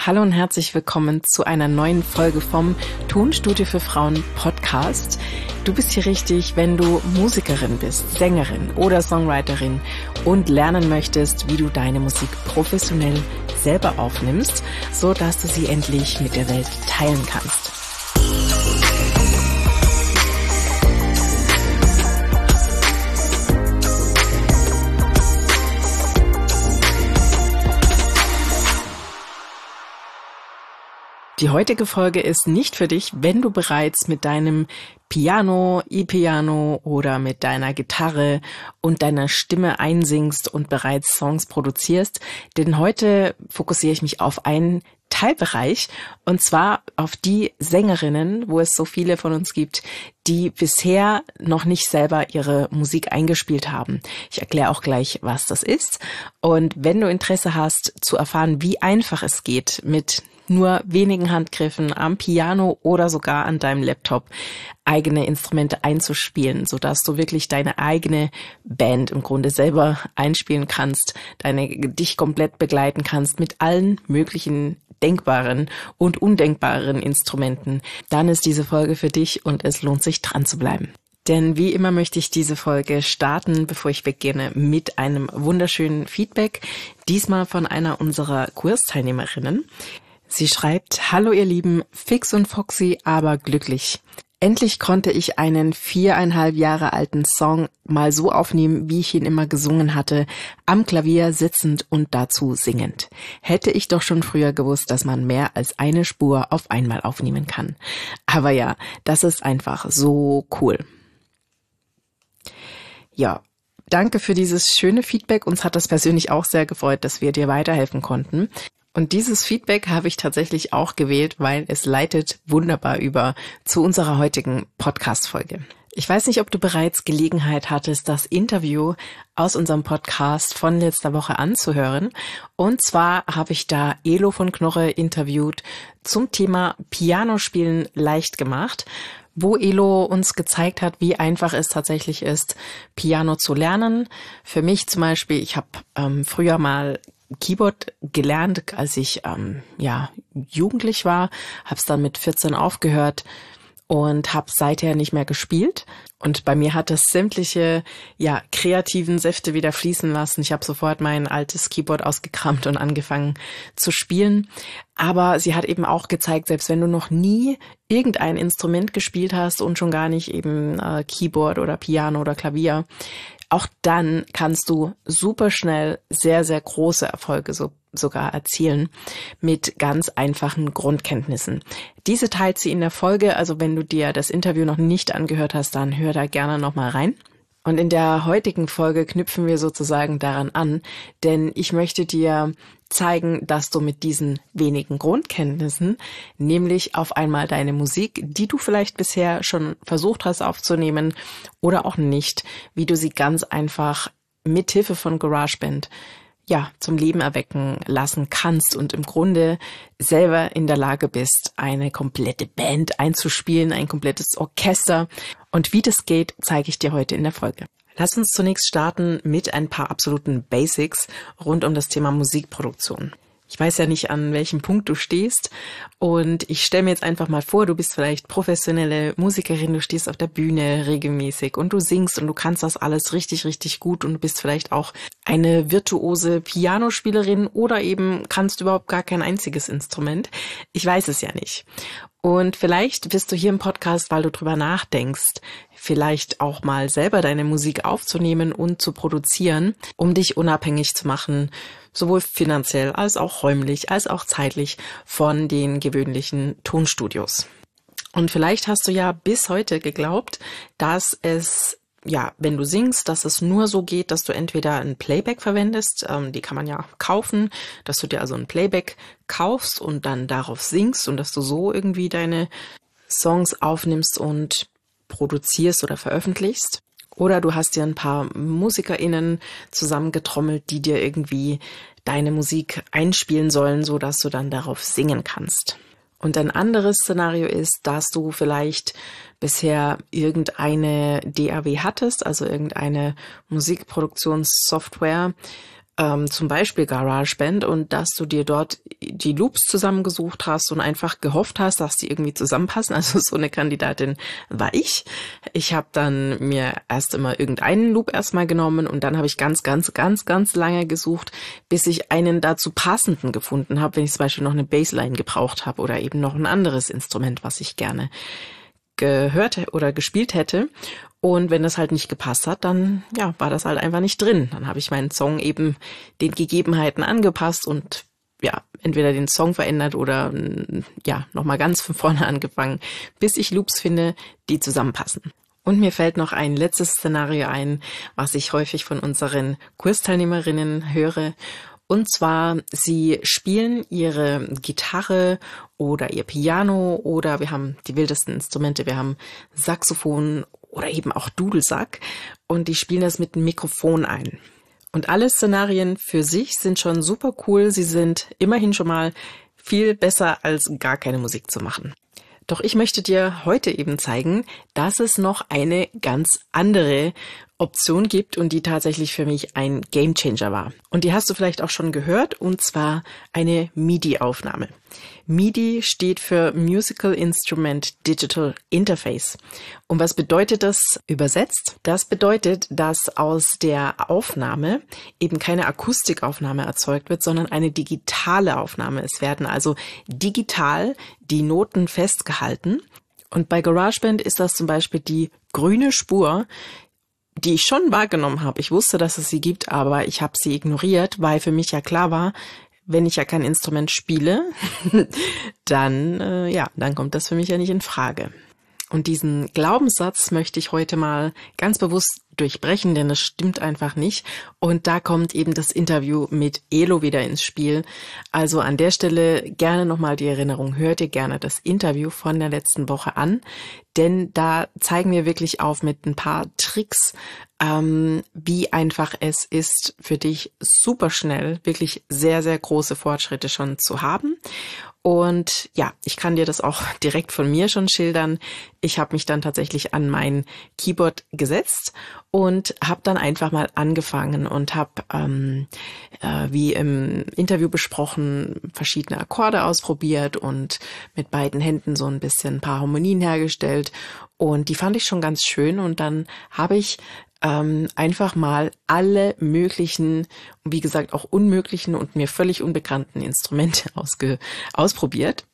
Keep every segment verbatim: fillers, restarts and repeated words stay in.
Hallo und herzlich willkommen zu einer neuen Folge vom Tonstudio für Frauen Podcast. Du bist hier richtig, wenn du Musikerin bist, Sängerin oder Songwriterin und lernen möchtest, wie du deine Musik professionell selber aufnimmst, so dass du sie endlich mit der Welt teilen kannst. Die heutige Folge ist nicht für dich, wenn du bereits mit deinem Piano, E-Piano oder mit deiner Gitarre und deiner Stimme einsingst und bereits Songs produzierst, denn heute fokussiere ich mich auf einen Teilbereich und zwar auf die Sängerinnen, wo es so viele von uns gibt, die bisher noch nicht selber ihre Musik eingespielt haben. Ich erkläre auch gleich, was das ist, und wenn du Interesse hast zu erfahren, wie einfach es geht, mit nur wenigen Handgriffen am Piano oder sogar an deinem Laptop eigene Instrumente einzuspielen, sodass du wirklich deine eigene Band im Grunde selber einspielen kannst, deine dich komplett begleiten kannst mit allen möglichen denkbaren und undenkbaren Instrumenten, dann ist diese Folge für dich und es lohnt sich, dran zu bleiben. Denn wie immer möchte ich diese Folge starten, bevor ich beginne, mit einem wunderschönen Feedback, diesmal von einer unserer Kursteilnehmerinnen. Sie schreibt: Hallo ihr Lieben, fix und foxy, aber glücklich. Endlich konnte ich einen viereinhalb Jahre alten Song mal so aufnehmen, wie ich ihn immer gesungen hatte, am Klavier sitzend und dazu singend. Hätte ich doch schon früher gewusst, dass man mehr als eine Spur auf einmal aufnehmen kann. Aber ja, das ist einfach so cool. Ja, danke für dieses schöne Feedback. Uns hat das persönlich auch sehr gefreut, dass wir dir weiterhelfen konnten. Und dieses Feedback habe ich tatsächlich auch gewählt, weil es leitet wunderbar über zu unserer heutigen Podcast-Folge. Ich weiß nicht, ob du bereits Gelegenheit hattest, das Interview aus unserem Podcast von letzter Woche anzuhören. Und zwar habe ich da Elo von Knorre interviewt zum Thema Pianospielen leicht gemacht, wo Elo uns gezeigt hat, wie einfach es tatsächlich ist, Piano zu lernen. Für mich zum Beispiel, ich habe ähm, früher mal Keyboard gelernt, als ich ähm, ja jugendlich war, habe es dann mit vierzehn aufgehört und habe seither nicht mehr gespielt. Und bei mir hat das sämtliche ja kreativen Säfte wieder fließen lassen. Ich habe sofort mein altes Keyboard ausgekramt und angefangen zu spielen. Aber sie hat eben auch gezeigt, selbst wenn du noch nie irgendein Instrument gespielt hast und schon gar nicht eben äh, Keyboard oder Piano oder Klavier, auch dann kannst du super schnell sehr, sehr große Erfolge so, sogar erzielen mit ganz einfachen Grundkenntnissen. Diese teilt sie in der Folge, also wenn du dir das Interview noch nicht angehört hast, dann hör da gerne nochmal rein. Und in der heutigen Folge knüpfen wir sozusagen daran an, denn ich möchte dir zeigen, dass du mit diesen wenigen Grundkenntnissen, nämlich auf einmal deine Musik, die du vielleicht bisher schon versucht hast aufzunehmen oder auch nicht, wie du sie ganz einfach mit Hilfe von GarageBand ja zum Leben erwecken lassen kannst und im Grunde selber in der Lage bist, eine komplette Band einzuspielen, ein komplettes Orchester. Und wie das geht, zeige ich dir heute in der Folge. Lass uns zunächst starten mit ein paar absoluten Basics rund um das Thema Musikproduktion. Ich weiß ja nicht, an welchem Punkt du stehst, und ich stelle mir jetzt einfach mal vor, du bist vielleicht professionelle Musikerin, du stehst auf der Bühne regelmäßig und du singst und du kannst das alles richtig, richtig gut und du bist vielleicht auch eine virtuose Pianospielerin oder eben kannst überhaupt gar kein einziges Instrument. Ich weiß es ja nicht. Und vielleicht bist du hier im Podcast, weil du drüber nachdenkst, vielleicht auch mal selber deine Musik aufzunehmen und zu produzieren, um dich unabhängig zu machen, sowohl finanziell als auch räumlich, als auch zeitlich von den gewöhnlichen Tonstudios. Und vielleicht hast du ja bis heute geglaubt, dass es, ja, wenn du singst, dass es nur so geht, dass du entweder ein Playback verwendest, ähm, die kann man ja kaufen, dass du dir also ein Playback kaufst und dann darauf singst und dass du so irgendwie deine Songs aufnimmst und produzierst oder veröffentlichst. Oder du hast dir ein paar MusikerInnen zusammengetrommelt, die dir irgendwie deine Musik einspielen sollen, so dass du dann darauf singen kannst. Und ein anderes Szenario ist, dass du vielleicht bisher irgendeine D A W hattest, also irgendeine Musikproduktionssoftware, ähm, zum Beispiel GarageBand, und dass du dir dort die Loops zusammengesucht hast und einfach gehofft hast, dass die irgendwie zusammenpassen. Also so eine Kandidatin war ich. Ich habe dann mir erst immer irgendeinen Loop erstmal genommen und dann habe ich ganz, ganz, ganz, ganz lange gesucht, bis ich einen dazu passenden gefunden habe, wenn ich zum Beispiel noch eine Bassline gebraucht habe oder eben noch ein anderes Instrument, was ich gerne gehört oder gespielt hätte. Und wenn das halt nicht gepasst hat, dann ja, war das halt einfach nicht drin. Dann habe ich meinen Song eben den Gegebenheiten angepasst und ja, entweder den Song verändert oder ja, nochmal ganz von vorne angefangen, bis ich Loops finde, die zusammenpassen. Und mir fällt noch ein letztes Szenario ein, was ich häufig von unseren Kursteilnehmerinnen höre. Und zwar, sie spielen ihre Gitarre oder ihr Piano oder wir haben die wildesten Instrumente, wir haben Saxophon oder eben auch Dudelsack und die spielen das mit einem Mikrofon ein. Und alle Szenarien für sich sind schon super cool, sie sind immerhin schon mal viel besser als gar keine Musik zu machen. Doch ich möchte dir heute eben zeigen, dass es noch eine ganz andere Option gibt und die tatsächlich für mich ein Gamechanger war. Und die hast du vielleicht auch schon gehört, und zwar eine MIDI-Aufnahme. MIDI steht für Musical Instrument Digital Interface. Und was bedeutet das übersetzt? Das bedeutet, dass aus der Aufnahme eben keine Akustikaufnahme erzeugt wird, sondern eine digitale Aufnahme. Es werden also digital die Noten festgehalten. Und bei GarageBand ist das zum Beispiel die grüne Spur, die ich schon wahrgenommen habe. Ich wusste, dass es sie gibt, aber ich habe sie ignoriert, weil für mich ja klar war, wenn ich ja kein Instrument spiele, dann äh, ja, dann kommt das für mich ja nicht in Frage. Und diesen Glaubenssatz möchte ich heute mal ganz bewusst durchbrechen, denn das stimmt einfach nicht. Und da kommt eben das Interview mit Elo wieder ins Spiel. Also an der Stelle gerne nochmal die Erinnerung, hört ihr gerne das Interview von der letzten Woche an, denn da zeigen wir wirklich auf mit ein paar Tricks, ähm, wie einfach es ist für dich super schnell wirklich sehr, sehr große Fortschritte schon zu haben. Und ja, ich kann dir das auch direkt von mir schon schildern. Ich habe mich dann tatsächlich an mein Keyboard gesetzt und habe dann einfach mal angefangen und habe, ähm, äh, wie im Interview besprochen, verschiedene Akkorde ausprobiert und mit beiden Händen so ein bisschen ein paar Harmonien hergestellt. Und die fand ich schon ganz schön. Und dann habe ich ähm, einfach mal alle möglichen, wie gesagt auch unmöglichen und mir völlig unbekannten Instrumente ausge ausprobiert.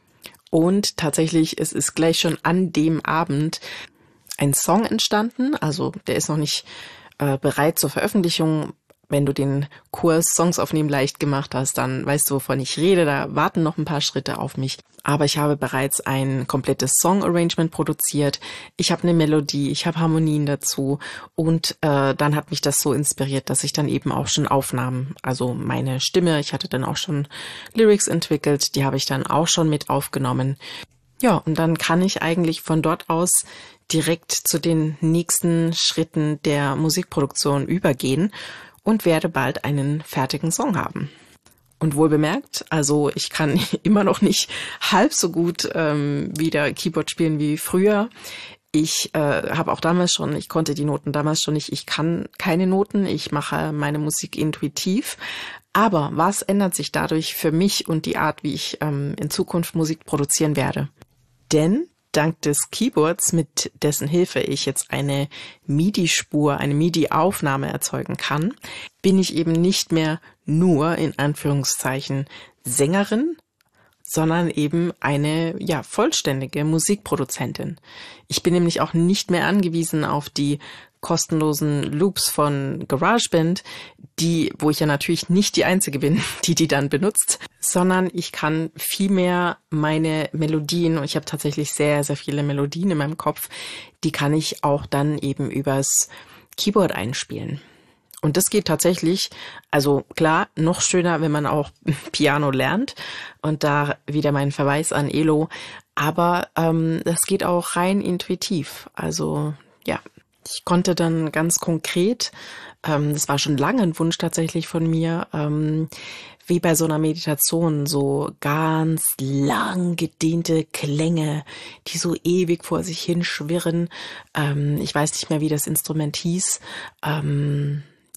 Und tatsächlich, es ist gleich schon an dem Abend ein Song entstanden. Also der ist noch nicht äh, bereit zur Veröffentlichung. Wenn du den Kurs Songs aufnehmen leicht gemacht hast, dann weißt du, wovon ich rede. Da warten noch ein paar Schritte auf mich. Aber ich habe bereits ein komplettes Song-Arrangement produziert. Ich habe eine Melodie, ich habe Harmonien dazu. Und äh, dann hat mich das so inspiriert, dass ich dann eben auch schon Aufnahmen, also meine Stimme, ich hatte dann auch schon Lyrics entwickelt, die habe ich dann auch schon mit aufgenommen. Ja, und dann kann ich eigentlich von dort aus direkt zu den nächsten Schritten der Musikproduktion übergehen und werde bald einen fertigen Song haben. Und wohl bemerkt, also ich kann immer noch nicht halb so gut ähm, wieder Keyboard spielen wie früher. Ich äh, habe auch damals schon, ich konnte die Noten damals schon nicht, ich kann keine Noten, ich mache meine Musik intuitiv. Aber was ändert sich dadurch für mich und die Art, wie ich ähm, in Zukunft Musik produzieren werde? Denn dank des Keyboards, mit dessen Hilfe ich jetzt eine MIDI-Spur, eine MIDI-Aufnahme erzeugen kann, bin ich eben nicht mehr nur in Anführungszeichen Sängerin, sondern eben eine ja vollständige Musikproduzentin. Ich bin nämlich auch nicht mehr angewiesen auf die kostenlosen Loops von GarageBand, die, wo ich ja natürlich nicht die Einzige bin, die die dann benutzt, sondern ich kann viel mehr meine Melodien, und ich habe tatsächlich sehr, sehr viele Melodien in meinem Kopf, die kann ich auch dann eben übers Keyboard einspielen. Und das geht tatsächlich, also klar, noch schöner, wenn man auch Piano lernt, und da wieder mein Verweis an Elo, aber ähm, das geht auch rein intuitiv, also ja. Ich konnte dann ganz konkret, ähm, das war schon lange ein Wunsch tatsächlich von mir, ähm, wie bei so einer Meditation, so ganz lang gedehnte Klänge, die so ewig vor sich hin schwirren. Ähm, ich weiß nicht mehr, wie das Instrument hieß. Ähm,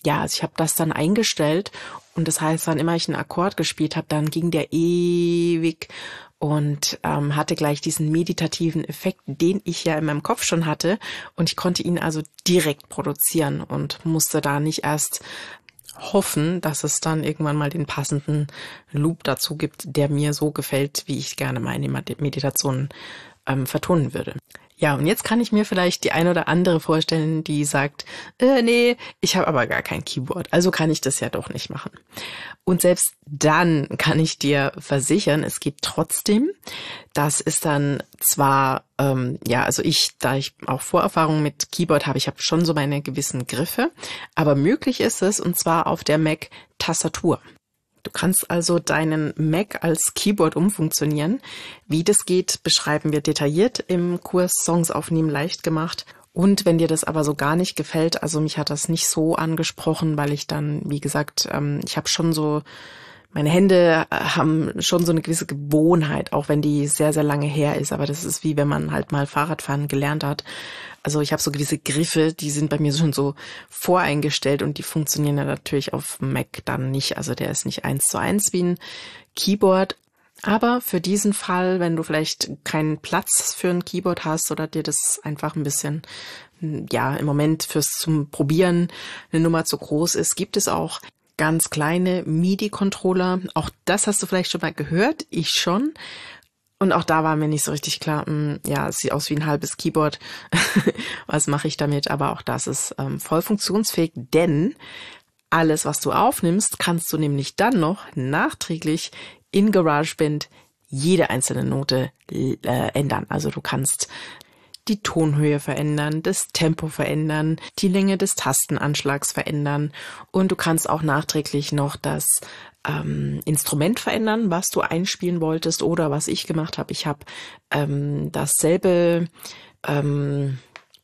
ja, also ich habe das dann eingestellt und das heißt, wann immer ich einen Akkord gespielt habe, dann ging der ewig und ähm, hatte gleich diesen meditativen Effekt, den ich ja in meinem Kopf schon hatte, und ich konnte ihn also direkt produzieren und musste da nicht erst hoffen, dass es dann irgendwann mal den passenden Loop dazu gibt, der mir so gefällt, wie ich gerne meine Meditation ähm, vertonen würde. Ja, und jetzt kann ich mir vielleicht die eine oder andere vorstellen, die sagt, äh, nee, ich habe aber gar kein Keyboard, also kann ich das ja doch nicht machen. Und selbst dann kann ich dir versichern, es geht trotzdem. Das ist dann zwar, ähm, ja, also ich, da ich auch Vorerfahrung mit Keyboard habe, ich habe schon so meine gewissen Griffe, aber möglich ist es, und zwar auf der Mac-Tastatur. Du kannst also deinen Mac als Keyboard umfunktionieren. Wie das geht, beschreiben wir detailliert im Kurs Songs aufnehmen leicht gemacht. Und wenn dir das aber so gar nicht gefällt, also mich hat das nicht so angesprochen, weil ich dann, wie gesagt, ähm, ich habe schon so, meine Hände haben schon so eine gewisse Gewohnheit, auch wenn die sehr, sehr lange her ist. Aber das ist wie wenn man halt mal Fahrradfahren gelernt hat. Also ich habe so gewisse Griffe, die sind bei mir schon so voreingestellt und die funktionieren ja natürlich auf Mac dann nicht. Also der ist nicht eins zu eins wie ein Keyboard. Aber für diesen Fall, wenn du vielleicht keinen Platz für ein Keyboard hast oder dir das einfach ein bisschen, ja, im Moment fürs zum Probieren eine Nummer zu groß ist, gibt es auch ganz kleine MIDI-Controller. Auch das hast du vielleicht schon mal gehört, ich schon. Und auch da war mir nicht so richtig klar, mh, ja, es sieht aus wie ein halbes Keyboard. Was mache ich damit? Aber auch das ist ähm, voll funktionsfähig, denn alles, was du aufnimmst, kannst du nämlich dann noch nachträglich in GarageBand jede einzelne Note äh, ändern. Also du kannst die Tonhöhe verändern, das Tempo verändern, die Länge des Tastenanschlags verändern und du kannst auch nachträglich noch das ähm, Instrument verändern, was du einspielen wolltest oder was ich gemacht habe. Ich habe ähm, dasselbe, ähm,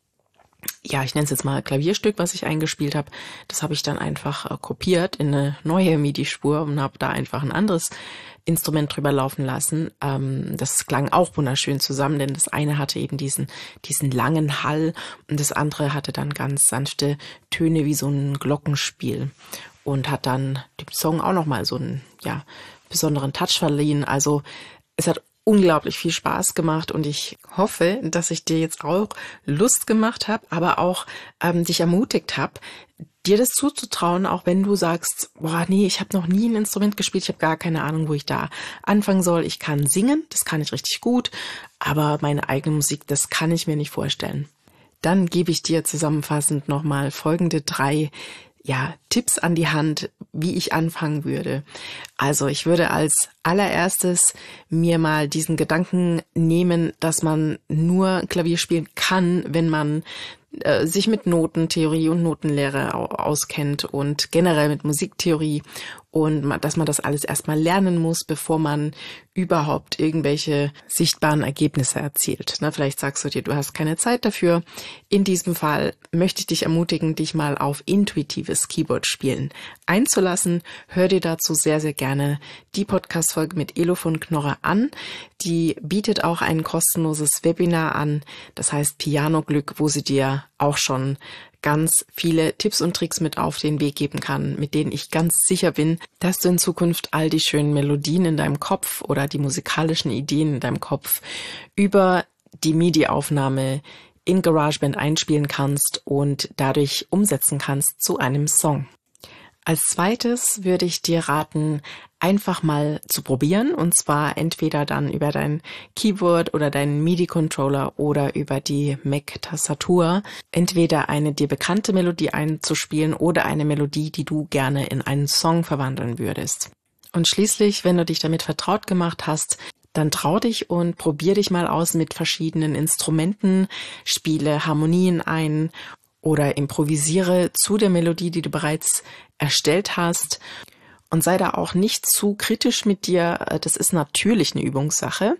ja, ich nenne es jetzt mal Klavierstück, was ich eingespielt habe. Das habe ich dann einfach äh, kopiert in eine neue MIDI-Spur und habe da einfach ein anderes Instrument drüber laufen lassen. Ähm, das klang auch wunderschön zusammen, denn das eine hatte eben diesen diesen langen Hall und das andere hatte dann ganz sanfte Töne wie so ein Glockenspiel und hat dann dem Song auch nochmal so einen, ja, besonderen Touch verliehen. Also es hat unglaublich viel Spaß gemacht und ich hoffe, dass ich dir jetzt auch Lust gemacht habe, aber auch ähm, dich ermutigt habe, dir das zuzutrauen, auch wenn du sagst, boah, nee, ich habe noch nie ein Instrument gespielt, ich habe gar keine Ahnung, wo ich da anfangen soll. Ich kann singen, das kann ich richtig gut, aber meine eigene Musik, das kann ich mir nicht vorstellen. Dann gebe ich dir zusammenfassend nochmal folgende drei ja, Tipps an die Hand, wie ich anfangen würde. Also ich würde als allererstes mir mal diesen Gedanken nehmen, dass man nur Klavier spielen kann, wenn man äh, sich mit Notentheorie und Notenlehre auskennt und generell mit Musiktheorie und man, dass man das alles erstmal lernen muss, bevor man überhaupt irgendwelche sichtbaren Ergebnisse erzielt. Na, vielleicht sagst du dir, du hast keine Zeit dafür. In diesem Fall möchte ich dich ermutigen, dich mal auf intuitives Keyboard-Spielen einzulassen. Hör dir dazu sehr, sehr gerne die Podcast-Folge mit Elo von Knorre an. Die bietet auch ein kostenloses Webinar an, das heißt Piano-Glück, wo sie dir auch schon ganz viele Tipps und Tricks mit auf den Weg geben kann, mit denen ich ganz sicher bin, dass du in Zukunft all die schönen Melodien in deinem Kopf oder die musikalischen Ideen in deinem Kopf über die MIDI-Aufnahme in GarageBand einspielen kannst und dadurch umsetzen kannst zu einem Song. Als zweites würde ich dir raten, einfach mal zu probieren, und zwar entweder dann über dein Keyboard oder deinen MIDI-Controller oder über die Mac-Tastatur, entweder eine dir bekannte Melodie einzuspielen oder eine Melodie, die du gerne in einen Song verwandeln würdest. Und schließlich, wenn du dich damit vertraut gemacht hast, dann trau dich und probier dich mal aus mit verschiedenen Instrumenten, spiele Harmonien ein oder improvisiere zu der Melodie, die du bereits erstellt hast. Und sei da auch nicht zu kritisch mit dir. Das ist natürlich eine Übungssache.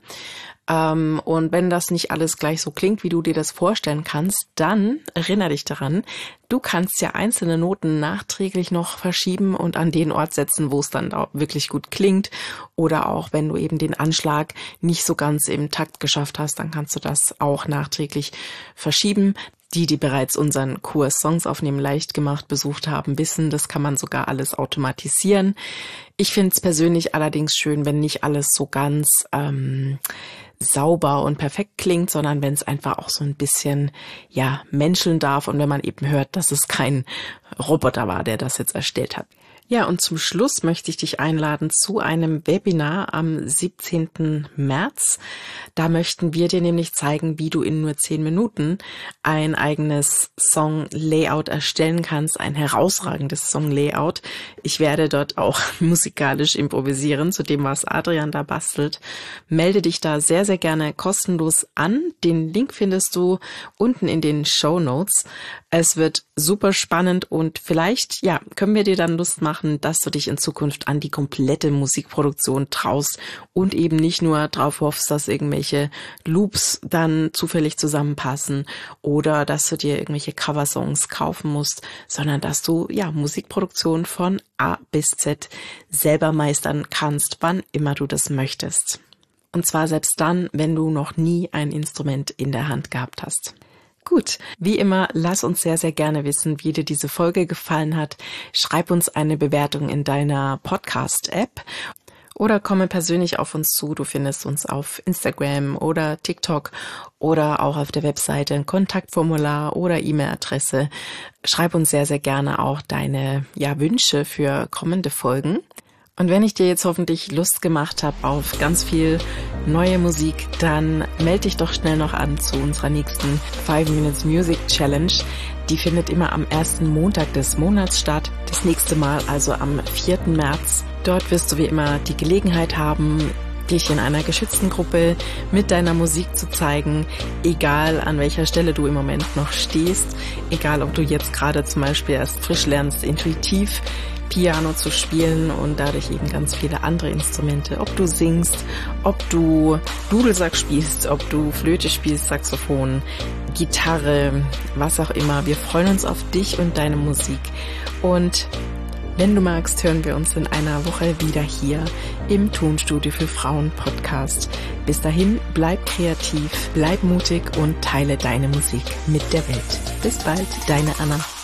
Und wenn das nicht alles gleich so klingt, wie du dir das vorstellen kannst, dann erinnere dich daran, du kannst ja einzelne Noten nachträglich noch verschieben und an den Ort setzen, wo es dann auch wirklich gut klingt. Oder auch, wenn du eben den Anschlag nicht so ganz im Takt geschafft hast, dann kannst du das auch nachträglich verschieben. Die, die bereits unseren Kurs Songs aufnehmen leicht gemacht besucht haben, wissen, das kann man sogar alles automatisieren. Ich finde es persönlich allerdings schön, wenn nicht alles so ganz ähm, sauber und perfekt klingt, sondern wenn es einfach auch so ein bisschen, ja, menscheln darf und wenn man eben hört, dass es kein Roboter war, der das jetzt erstellt hat. Ja, und zum Schluss möchte ich dich einladen zu einem Webinar am siebzehnten März. Da möchten wir dir nämlich zeigen, wie du in nur zehn Minuten ein eigenes Song-Layout erstellen kannst, ein herausragendes Song-Layout. Ich werde dort auch musikalisch improvisieren, zu dem, was Adrian da bastelt. Melde dich da sehr, sehr gerne kostenlos an. Den Link findest du unten in den Shownotes. Es wird super spannend und vielleicht, ja, können wir dir dann Lust machen, dass du dich in Zukunft an die komplette Musikproduktion traust und eben nicht nur drauf hoffst, dass irgendwelche Loops dann zufällig zusammenpassen oder dass du dir irgendwelche Coversongs kaufen musst, sondern dass du, ja, Musikproduktion von A bis Z selber meistern kannst, wann immer du das möchtest. Und zwar selbst dann, wenn du noch nie ein Instrument in der Hand gehabt hast. Gut, wie immer, lass uns sehr, sehr gerne wissen, wie dir diese Folge gefallen hat. Schreib uns eine Bewertung in deiner Podcast-App oder komme persönlich auf uns zu. Du findest uns auf Instagram oder TikTok oder auch auf der Webseite ein Kontaktformular oder E-Mail-Adresse. Schreib uns sehr, sehr gerne auch deine, ja, Wünsche für kommende Folgen. Und wenn ich dir jetzt hoffentlich Lust gemacht habe auf ganz viel neue Musik, dann melde dich doch schnell noch an zu unserer nächsten five minutes Music Challenge. Die findet immer am ersten Montag des Monats statt. Das nächste Mal also am vierten März. Dort wirst du wie immer die Gelegenheit haben, dich in einer geschützten Gruppe mit deiner Musik zu zeigen, egal an welcher Stelle du im Moment noch stehst, egal ob du jetzt gerade zum Beispiel erst frisch lernst, intuitiv Piano zu spielen und dadurch eben ganz viele andere Instrumente, ob du singst, ob du Dudelsack spielst, ob du Flöte spielst, Saxophon, Gitarre, was auch immer. Wir freuen uns auf dich und deine Musik. Und wenn du magst, hören wir uns in einer Woche wieder hier im Tonstudio für Frauen Podcast. Bis dahin, bleib kreativ, bleib mutig und teile deine Musik mit der Welt. Bis bald, deine Anna.